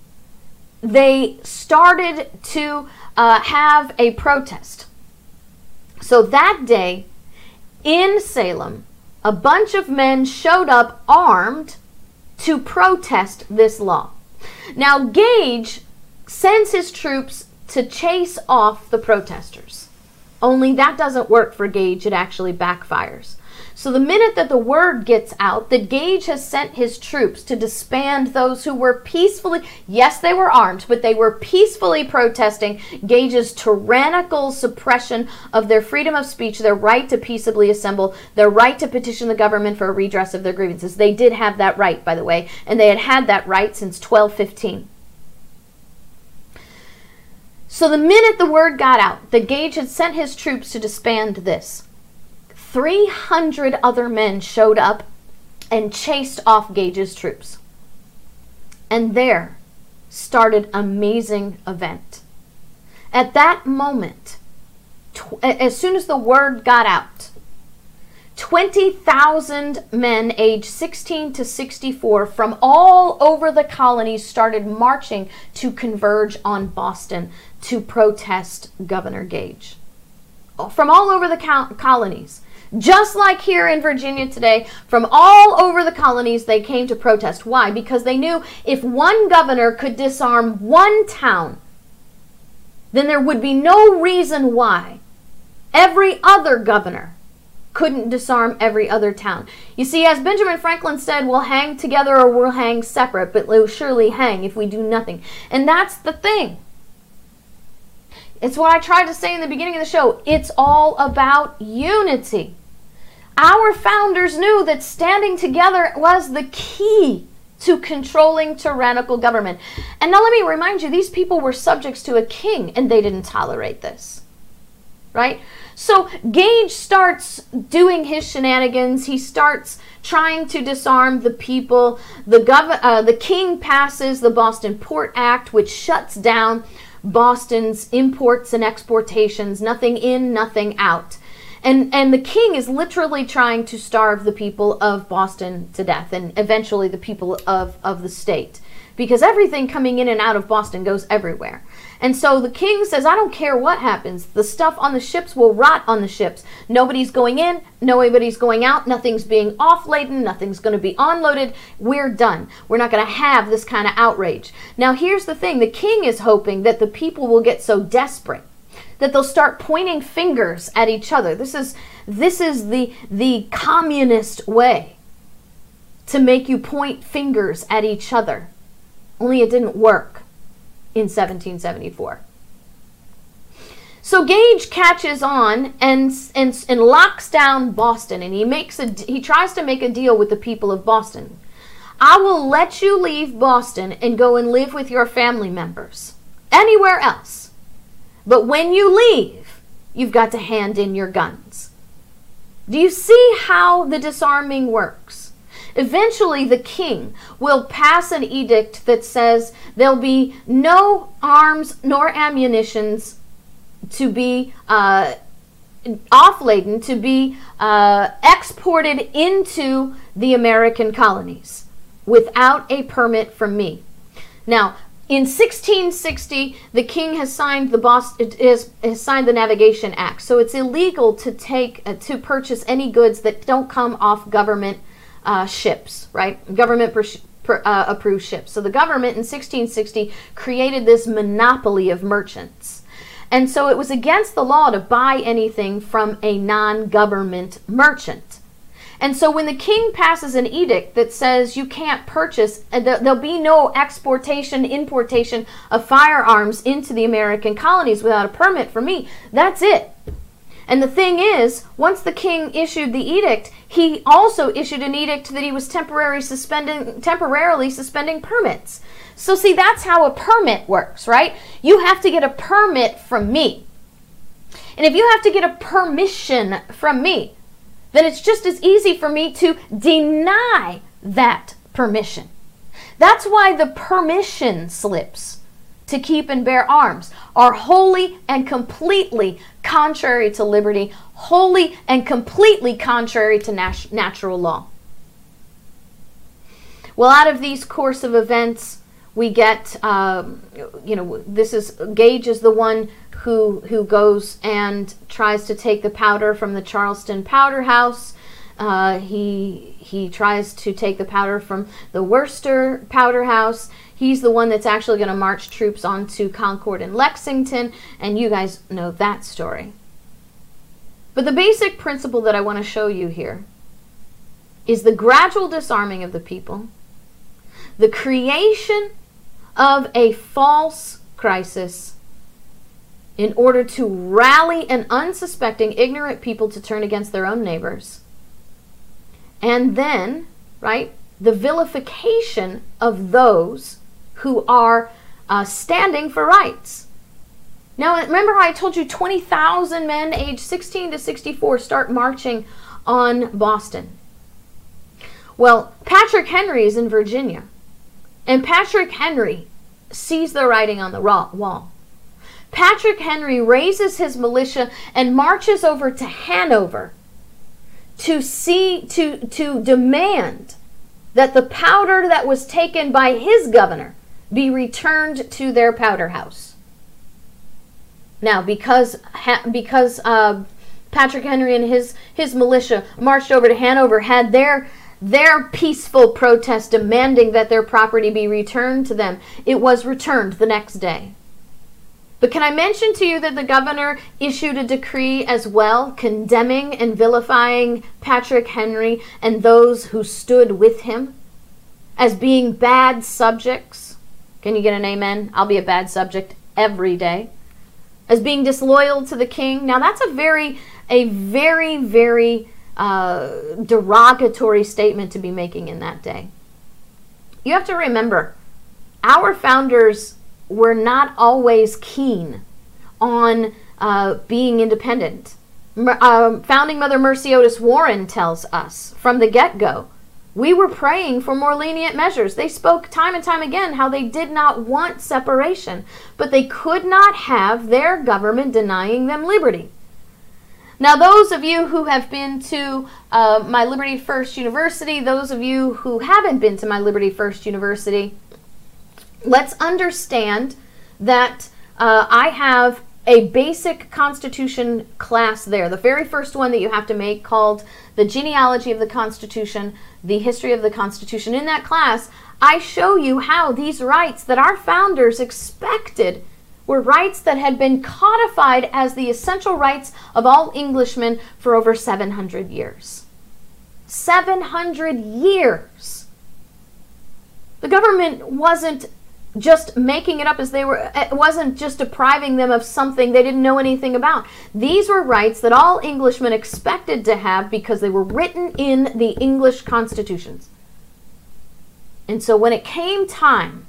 they started to uh, have a protest. So that day, in Salem, a bunch of men showed up armed to protest this law. Now, Gage sends his troops to chase off the protesters. Only that doesn't work for Gage. It actually backfires. So the minute that the word gets out that Gage has sent his troops to disband those who were peacefully, yes, they were armed, but they were peacefully protesting Gage's tyrannical suppression of their freedom of speech, their right to peaceably assemble, their right to petition the government for a redress of their grievances. They did have that right, by the way, and they had had that right since twelve fifteen. So the minute the word got out that Gage had sent his troops to disband this, three hundred other men showed up and chased off Gage's troops. And there started an amazing event. At that moment, tw- as soon as the word got out, twenty thousand men aged sixteen to sixty-four from all over the colonies started marching to converge on Boston to protest Governor Gage. From all over the co- colonies. Just like here in Virginia today, from all over the colonies, they came to protest. Why? Because they knew if one governor could disarm one town, then there would be no reason why every other governor couldn't disarm every other town. You see, as Benjamin Franklin said, we'll hang together or we'll hang separate, but we'll surely hang if we do nothing. And that's the thing. It's what I tried to say in the beginning of the show. It's all about unity. Our founders knew that standing together was the key to controlling tyrannical government. And now let me remind you, these people were subjects to a king, and they didn't tolerate this. Right? So Gage starts doing his shenanigans. He starts trying to disarm the people. The, gov- uh, the king passes the Boston Port Act, which shuts down Boston's imports and exportations, nothing in, nothing out. And and the king is literally trying to starve the people of Boston to death, and eventually the people of, of the state. Because everything coming in and out of Boston goes everywhere. And so the king says, I don't care what happens. The stuff on the ships will rot on the ships. Nobody's going in, nobody's going out, nothing's being offladen, nothing's going to be onloaded. We're done. We're not going to have this kind of outrage. Now here's the thing. The king is hoping that the people will get so desperate that they'll start pointing fingers at each other. This is, this is the, the communist way to make you point fingers at each other. Only it didn't work in seventeen seventy-four. So Gage catches on and, and, and locks down Boston, and he makes a, he tries to make a deal with the people of Boston. I will let you leave Boston and go and live with your family members anywhere else. But when you leave, you've got to hand in your guns. Do you see how the disarming works? Eventually, the king will pass an edict that says there'll be no arms nor ammunitions to be uh, offladen, to be uh, exported into the American colonies without a permit from me. Now, in sixteen sixty, the king has signed the Boston, has, has signed the Navigation Act, so it's illegal to take uh, to purchase any goods that don't come off government Uh, ships, right? Government per, per, uh, approved ships. So the government in sixteen sixty created this monopoly of merchants. And so it was against the law to buy anything from a non-government merchant. And so when the king passes an edict that says you can't purchase, uh, th- there'll be no exportation, importation of firearms into the American colonies without a permit from me, that's it. And the thing is, once the king issued the edict, he also issued an edict that he was temporarily suspending, temporarily suspending permits. So see, that's how a permit works, right? You have to get a permit from me. And if you have to get a permission from me, then it's just as easy for me to deny that permission. That's why the permission slips to keep and bear arms are wholly and completely contrary to liberty, wholly and completely contrary to nat- natural law. Well, out of these course of events, we get, um, you know, this is, Gage is the one who, who goes and tries to take the powder from the Charleston Powder House. Uh, he, he tries to take the powder from the Worcester Powder House. He's the one that's actually going to march troops onto Concord and Lexington, and you guys know that story. But the basic principle that I want to show you here is the gradual disarming of the people, the creation of a false crisis in order to rally an unsuspecting, ignorant people to turn against their own neighbors, and then, right, the vilification of those who are uh, standing for rights. Now, remember how I told you twenty thousand men aged sixteen to sixty-four start marching on Boston? Well, Patrick Henry is in Virginia, and Patrick Henry sees the writing on the wall. Patrick Henry raises his militia and marches over to Hanover to see, to, to demand that the powder that was taken by his governor be returned to their powder house. Now, because because uh, Patrick Henry and his, his militia marched over to Hanover, had their their peaceful protest demanding that their property be returned to them, it was returned the next day. But can I mention to you that the governor issued a decree as well, condemning and vilifying Patrick Henry and those who stood with him as being bad subjects? Can you get an amen? I'll be a bad subject every day. As being disloyal to the king. Now that's a very, a very, very uh, derogatory statement to be making in that day. You have to remember, our founders were not always keen on uh, being independent. Uh, Founding Mother Mercy Otis Warren tells us from the get-go, we were praying for more lenient measures. They spoke time and time again how they did not want separation, but they could not have their government denying them liberty. Now, those of you who have been to uh, my Liberty First University, those of you who haven't been to my Liberty First University, let's understand that uh, I have a basic Constitution class there, the very first one that you have to make, called The Genealogy of the Constitution, the History of the Constitution. In that class, I show you how these rights that our founders expected were rights that had been codified as the essential rights of all Englishmen for over seven hundred years. seven hundred years! The government wasn't just making it up as they were, it wasn't just depriving them of something they didn't know anything about. These were rights that all Englishmen expected to have because they were written in the English constitutions. And so when it came time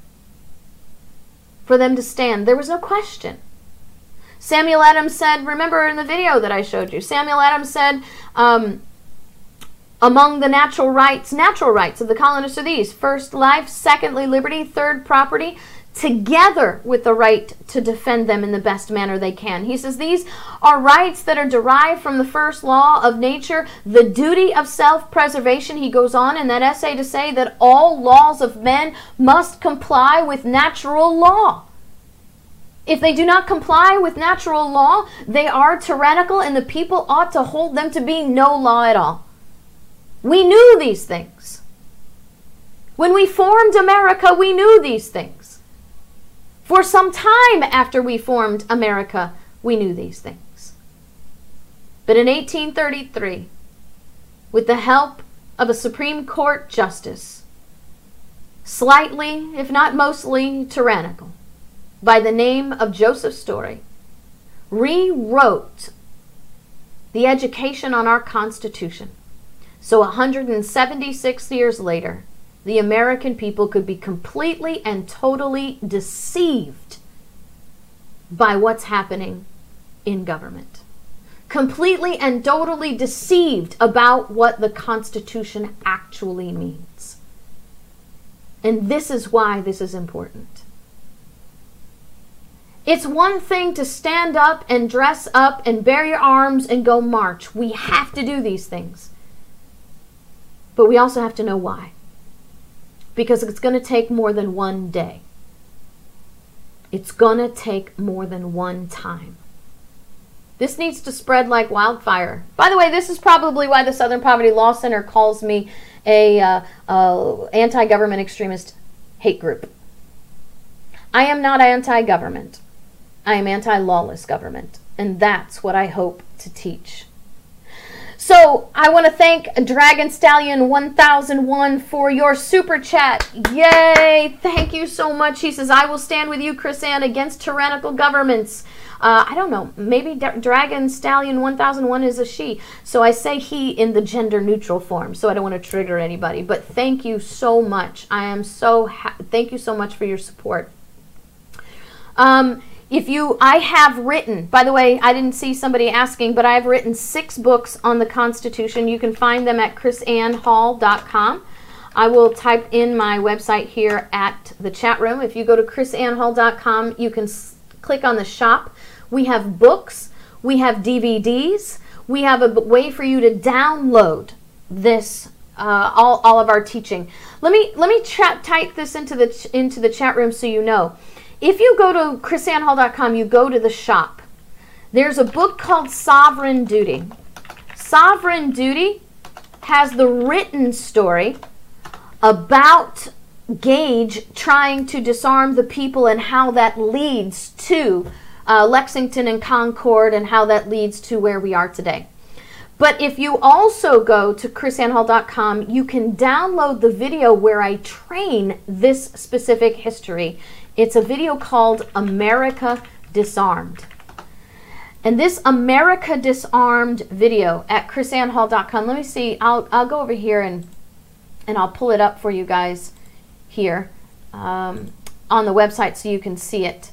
for them to stand, there was no question. Samuel Adams said, remember in the video that I showed you, Samuel Adams said, um, among the natural rights, natural rights of the colonists are these: first, life; secondly, liberty; third, property, together with the right to defend them in the best manner they can. He says these are rights that are derived from the first law of nature, the duty of self-preservation. He goes on in that essay to say that all laws of men must comply with natural law. If they do not comply with natural law, they are tyrannical, and the people ought to hold them to be no law at all. We knew these things. When we formed America, we knew these things. For some time after we formed America, we knew these things. But in eighteen thirty-three, with the help of a Supreme Court justice, slightly, if not mostly, tyrannical, by the name of Joseph Story, rewrote the education on our Constitution. So one hundred seventy-six years later, the American people could be completely and totally deceived by what's happening in government. Completely and totally deceived about what the Constitution actually means. And this is why this is important. It's one thing to stand up and dress up and bear your arms and go march. We have to do these things. But we also have to know why. Because it's going to take more than one day. It's going to take more than one time. This needs to spread like wildfire. By the way, this is probably why the Southern Poverty Law Center calls me a uh, uh, anti-government extremist hate group. I am not anti-government. I am anti-lawless government. And that's what I hope to teach. So I want to thank Dragon Stallion one thousand one for your super chat. Yay! Thank you so much. He says, I will stand with you, Chris-Anne, against tyrannical governments. Uh, I don't know. Maybe D Dragon Stallion one thousand one is a she. So I say he in the gender neutral form. So I don't want to trigger anybody. But thank you so much. I am so ha thank you so much for your support. Um... If you, I have written, by the way, I didn't see somebody asking, but I've written six books on the Constitution. You can find them at chris ann hall dot com. I will type in my website here at the chat room. If you go to chris ann hall dot com, you can click on the shop. We have books, we have D V Ds, we have a way for you to download this, uh, all, all of our teaching. Let me, let me chat, type this into the, into the chat room so you know. If you go to chris ann hall dot com, you go to the shop. There's a book called Sovereign Duty. Sovereign Duty has the written story about Gage trying to disarm the people and how that leads to uh, Lexington and Concord and how that leads to where we are today. But if you also go to chris ann hall dot com, you can download the video where I train this specific history. It's a video called America Disarmed. And this America Disarmed video at chris ann hall dot com, let me see, I'll, I'll go over here and, and I'll pull it up for you guys here um, on the website so you can see it.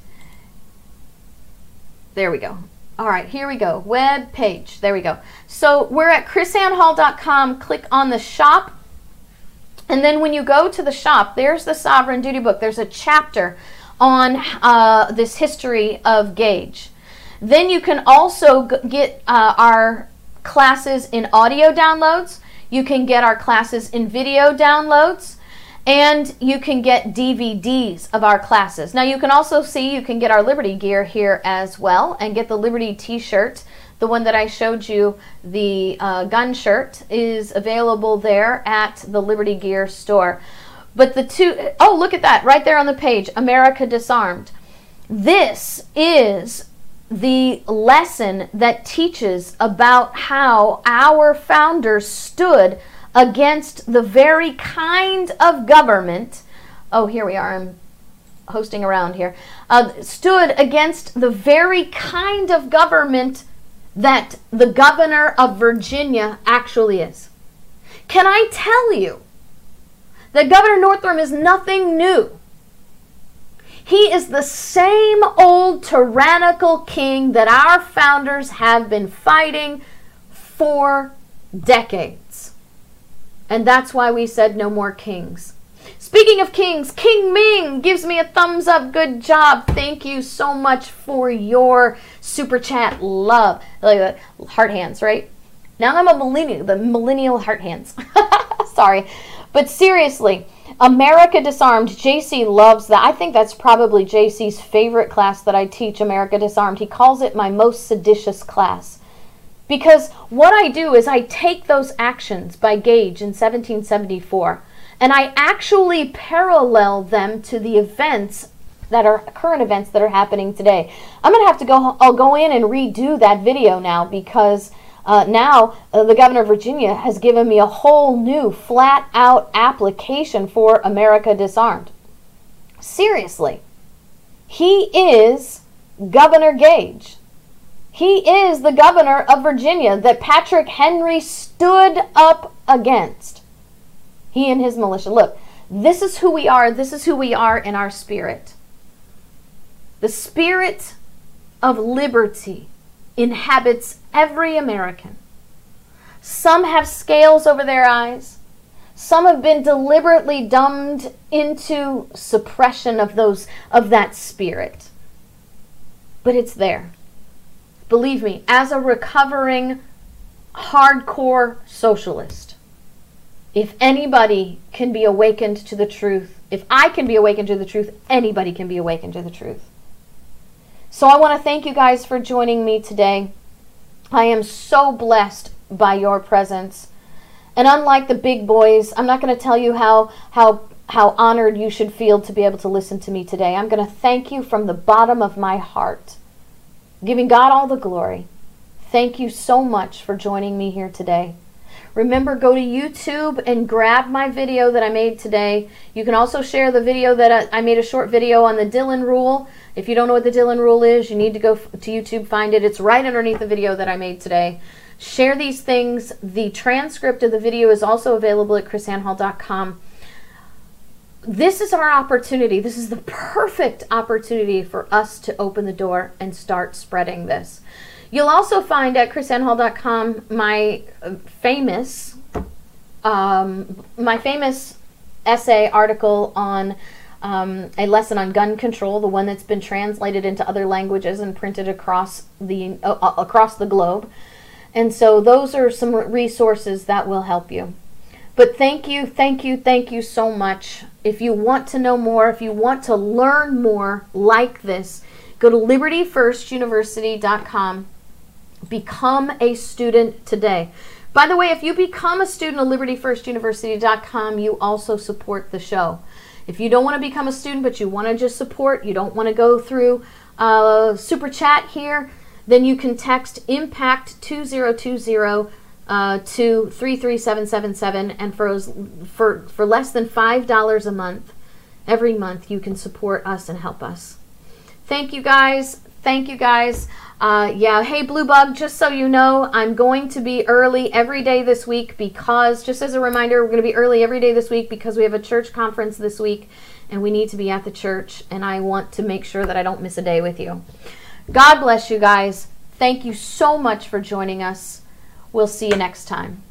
There we go. All right, here we go. Web page. There we go. So we're at chris ann hall dot com. Click on the shop. And then when you go to the shop, there's the Sovereign Duty book. There's a chapter on uh, this history of Gage. Then you can also g get uh, our classes in audio downloads. You can get our classes in video downloads. And you can get D V Ds of our classes. Now you can also see, you can get our Liberty gear here as well and get the Liberty t-shirt. The one that I showed you, the uh, gun shirt, is available there at the Liberty Gear store. But the two, oh, look at that, right there on the page, America Disarmed. This is the lesson that teaches about how our founders stood against the very kind of government, oh, here we are, I'm hosting around here, uh, stood against the very kind of government that the governor of Virginia actually is. Can I tell you that Governor Northam is nothing new? He is the same old tyrannical king that our founders have been fighting for decades. And that's why we said no more kings. Speaking of kings, King Ming gives me a thumbs up. Good job. Thank you so much for your super chat. Love. Like that. Heart hands, right? Now I'm a millennial, the millennial heart hands. Sorry. But seriously, America Disarmed, J C loves that. I think that's probably J C's favorite class that I teach, America Disarmed. He calls it my most seditious class. Because what I do is I take those actions by Gage in seventeen seventy-four and I actually parallel them to the events that are current events that are happening today. I'm going to have to go, I'll go in and redo that video now because uh, now uh, the governor of Virginia has given me a whole new flat out application for America Disarmed. Seriously. He is Governor Gage. He is the governor of Virginia that Patrick Henry stood up against. He and his militia. Look, this is who we are. This is who we are in our spirit. The spirit of liberty inhabits every American. Some have scales over their eyes. Some have been deliberately dumbed into suppression of those of that spirit. But it's there. Believe me, as a recovering hardcore socialist, if anybody can be awakened to the truth, if I can be awakened to the truth, anybody can be awakened to the truth. So I want to thank you guys for joining me today. I am so blessed by your presence. And unlike the big boys, I'm not going to tell you how, how, how honored you should feel to be able to listen to me today. I'm going to thank you from the bottom of my heart, giving God all the glory. thank you so much for joining me here today. Remember, go to YouTube and grab my video that I made today. You can also share the video that I, I made a short video on the Dylan Rule. If you don't know what the Dylan Rule is, you need to go to YouTube, find it. It's right underneath the video that I made today. Share these things. The transcript of the video is also available at chris ann hall dot com. This is our opportunity. This is the perfect opportunity for us to open the door and start spreading this. You'll also find at chris ann hall dot com my famous, um, my famous essay article on um, a lesson on gun control, the one that's been translated into other languages and printed across the uh, across the globe. And so those are some resources that will help you. But thank you, thank you, thank you so much. If you want to know more, if you want to learn more like this, go to liberty first university dot com. Become a student today. By the way, if you become a student of liberty first university dot com, you also support the show. If you don't want to become a student, but you want to just support, you don't want to go through uh, Super Chat here, then you can text IMPACT two zero two zero uh, to three three seven seven seven, and for, for, for less than five dollars a month, every month, you can support us and help us. Thank you guys. Thank you guys. Uh, yeah, hey Blue Bug, just so you know, I'm going to be early every day this week because, just as a reminder, we're going to be early every day this week because we have a church conference this week and we need to be at the church, and I want to make sure that I don't miss a day with you. God bless you guys. Thank you so much for joining us. We'll see you next time.